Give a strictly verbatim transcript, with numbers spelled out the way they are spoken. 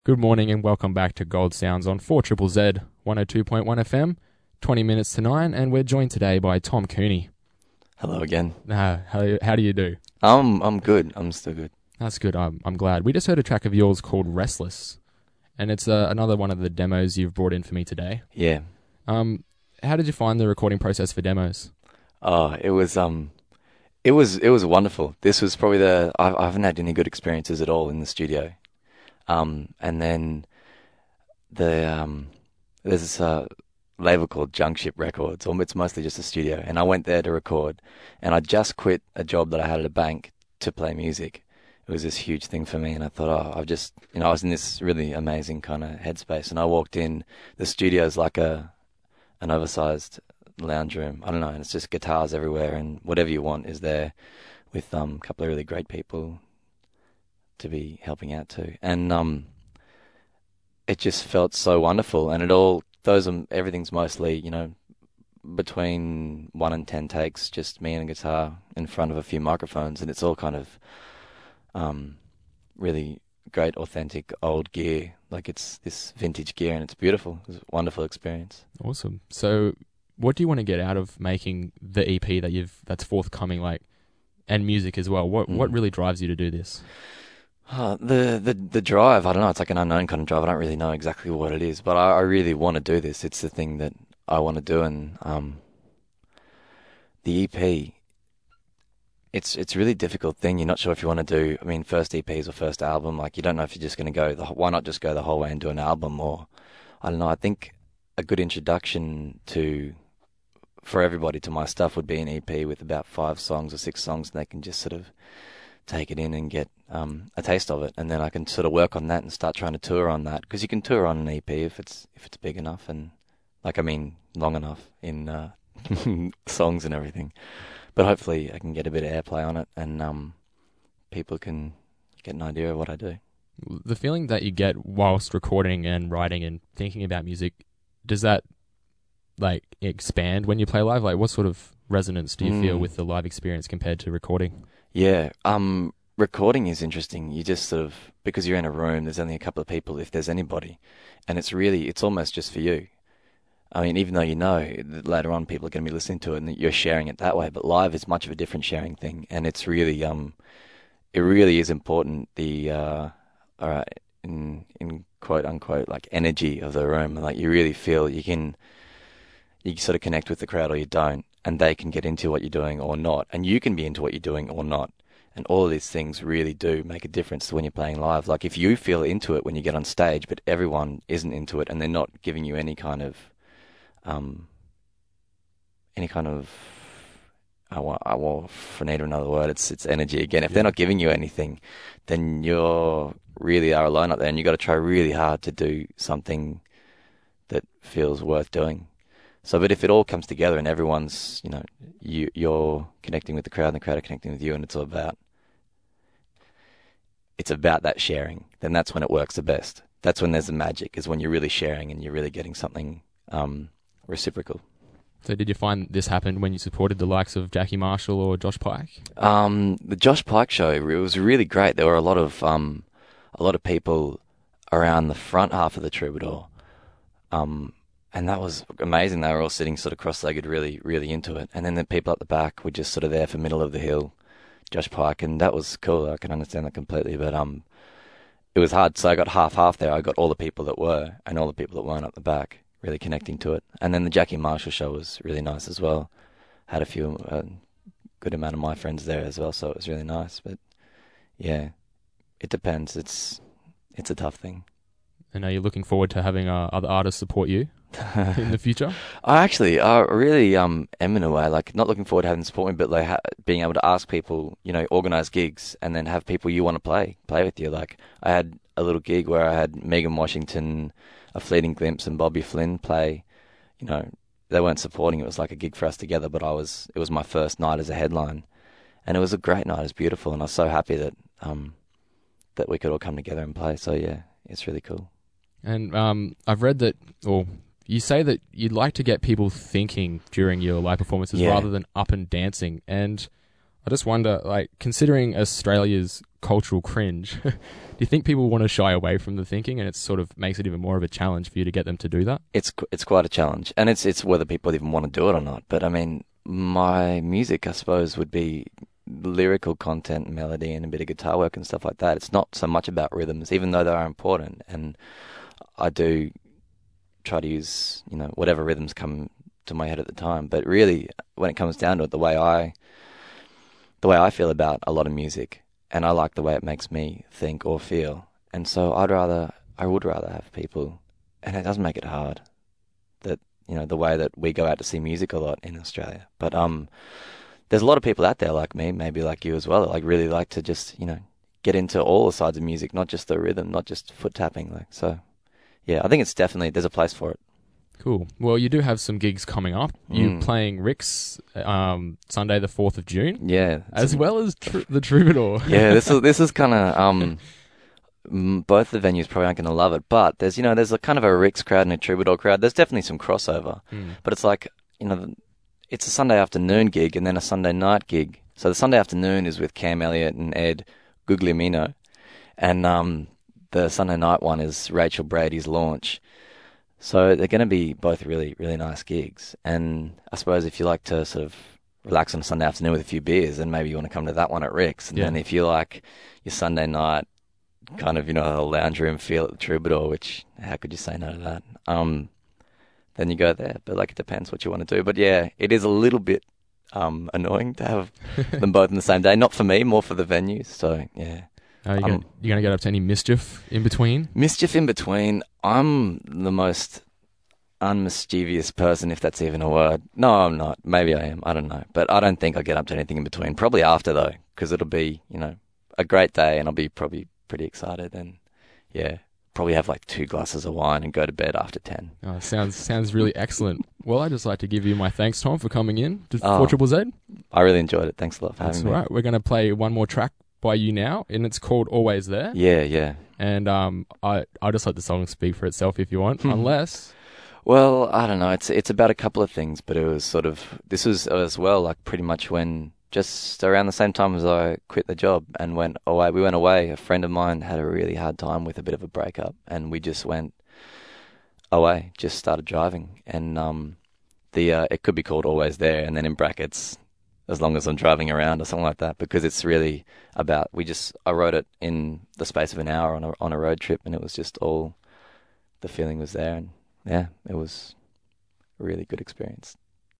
Good morning and welcome back to Gold Sounds on four Z Z Z, one oh two point one F M, twenty minutes to nine, and we're joined today by Tom Cooney. Hello again. Uh, how, how do you do? I'm I'm good. I'm still good. That's good. I'm, I'm glad. We just heard a track of yours called Restless, and it's uh, another one of the demos you've brought in for me today. Yeah. Um, how did you find the recording process for demos? Oh, it was um, it was it was wonderful. This was probably the I, I haven't had any good experiences at all in the studio. Um, and then the um, there's this uh, label called Junk Ship Records. Or it's mostly just a studio, and I went there to record. And I just quit a job that I had at a bank to play music. It was this huge thing for me, and I thought, oh, I've just, you know, I was in this really amazing kind of headspace, and I walked in. The studio's like a an oversized lounge room. I don't know, and it's just guitars everywhere, and whatever you want is there, with um, a couple of really great people to be helping out too, and um, it just felt so wonderful. And it all those um, everything's mostly, you know, between one and ten takes, just me and a guitar in front of a few microphones, and it's all kind of um, really great, authentic old gear. Like it's this vintage gear, and it's beautiful. It was a wonderful experience. Awesome. So, what do you want to get out of making the E P that you've that's forthcoming, like, and music as well? What mm. what really drives you to do this? Uh, the, the the drive, I don't know, it's like an unknown kind of drive. I don't really know exactly what it is, but I, I really want to do this. It's the thing that I want to do, and um, the E P, it's it's a really difficult thing. You're not sure if you want to do, I mean, first E Ps or first album, like you don't know if you're just going to go, the, why not just go the whole way and do an album? Or, I don't know, I think a good introduction to, for everybody to my stuff would be an E P with about five songs or six songs, and they can just sort of take it in and get um, a taste of it, and then I can sort of work on that and start trying to tour on that, because you can tour on an E P if it's if it's big enough and, like, I mean, long enough in uh, songs and everything. But hopefully I can get a bit of airplay on it, and um, people can get an idea of what I do. The feeling that you get whilst recording and writing and thinking about music, does that, like, expand when you play live? Like, what sort of resonance do you mm. feel with the live experience compared to recording? Yeah, um, recording is interesting. You just sort of, because you're in a room, there's only a couple of people, if there's anybody, and it's really, it's almost just for you. I mean, even though you know that later on people are going to be listening to it and that you're sharing it that way, but live is much of a different sharing thing, and it's really, um, it really is important, the, uh, all right, in, in quote unquote, like, energy of the room. Like, you really feel you can, you sort of connect with the crowd or you don't, and they can get into what you're doing or not, and you can be into what you're doing or not. And all of these things really do make a difference to when you're playing live. Like, if you feel into it when you get on stage, but everyone isn't into it and they're not giving you any kind of, um, any kind of, I want, I want, for need of another word, it's it's energy again. If they're not giving you anything, then you're really are alone up there, and you've got to try really hard to do something that feels worth doing. So, but if it all comes together and everyone's, you know, you, you're connecting with the crowd and the crowd are connecting with you, and it's all about, it's about that sharing, then that's when it works the best. That's when there's the magic, is when you're really sharing and you're really getting something um, reciprocal. So did you find this happened when you supported the likes of Jackie Marshall or Josh Pike? Um, the Josh Pike show, it was really great. There were a lot of, um, a lot of people around the front half of the Troubadour, um, and that was amazing. They were all sitting sort of cross-legged, really, really into it. And then the people at the back were just sort of there for middle of the hill, Josh Pike, and that was cool. I can understand that completely. But um, it was hard. So I got half-half there. I got all the people that were and all the people that weren't at the back, really connecting to it. And then the Jackie Marshall show was really nice as well. Had a few, a good amount of my friends there as well, so it was really nice. But yeah, it depends. It's it's a tough thing. And are you looking forward to having uh, other artists support you in the future? I actually, I really um, am in a way, like, not looking forward to having support me, but like ha- being able to ask people, you know, organise gigs and then have people you want to play, play with you. Like, I had a little gig where I had Megan Washington, A Fleeting Glimpse, and Bobby Flynn play. You know, they weren't supporting, it was like a gig for us together, but I was, it was my first night as a headline. And it was a great night, it was beautiful, and I was so happy that um, that we could all come together and play. So yeah, it's really cool. And um, I've read that, or you say that you'd like to get people thinking during your live performances yeah. rather than up and dancing. And I just wonder, like, considering Australia's cultural cringe, do you think people want to shy away from the thinking, and it sort of makes it even more of a challenge for you to get them to do that? It's it's quite a challenge, and it's it's whether people even want to do it or not. But I mean, my music, I suppose, would be lyrical content, melody, and a bit of guitar work and stuff like that. It's not so much about rhythms, even though they are important. And I do try to use, you know, whatever rhythms come to my head at the time. But really, when it comes down to it, the way I the way I feel about a lot of music, and I like the way it makes me think or feel. And so I'd rather, I would rather have people, and it does make it hard, that, you know, the way that we go out to see music a lot in Australia. But um, there's a lot of people out there like me, maybe like you as well, that like really like to just, you know, get into all the sides of music, not just the rhythm, not just foot tapping. Like, so yeah, I think it's definitely, there's a place for it. Cool. Well, you do have some gigs coming up. You're Mm. playing Rick's um, Sunday the fourth of June, Yeah. as well as tr- the Troubadour. Yeah, this is this is kind of um, mm, both the venues probably aren't going to love it, but there's you know there's a kind of a Rick's crowd and a Troubadour crowd. There's definitely some crossover, Mm. but it's like, you know, it's a Sunday afternoon gig and then a Sunday night gig. So the Sunday afternoon is with Cam Elliott and Ed Guglielmino, and um, the Sunday night one is Rachel Brady's launch. So they're going to be both really, really nice gigs. And I suppose if you like to sort of relax on a Sunday afternoon with a few beers, then maybe you want to come to that one at Rick's. And Yeah. then if you like your Sunday night kind of, you know, a lounge room feel at the Troubadour, which, how could you say no to that? Um, then you go there. But, like, it depends what you want to do. But, yeah, it is a little bit um, annoying to have them both on the same day. Not for me, more for the venues. So, yeah. Are you Um, gonna, you gonna get up to any mischief in between? Mischief in between. I'm the most unmischievous person, if that's even a word. No, I'm not. Maybe I am. I don't know. But I don't think I'll get up to anything in between. Probably after, though, because it'll be, you know, a great day and I'll be probably pretty excited. And, yeah, probably have like two glasses of wine and go to bed after ten. Oh, sounds sounds really excellent. Well, I'd just like to give you my thanks, Tom, for coming in to Oh. four Triple Z. I really enjoyed it. Thanks a lot for That's having me. right. We're going to play one more track by you now, and it's called Always There. Yeah, yeah. And um, I I just let the song speak for itself if you want, Hmm. unless Well, I don't know. It's it's about a couple of things, but it was sort of this was as well like pretty much when just around the same time as I quit the job and went away. We went away. A friend of mine had a really hard time with a bit of a breakup, and we just went away. Just started driving, and um, the uh, it could be called Always There, and then in brackets, as long as I'm driving around or something like that, because it's really about we just I wrote it in the space of an hour on a on a road trip, and it was just all the feeling was there, and yeah, it was a really good experience.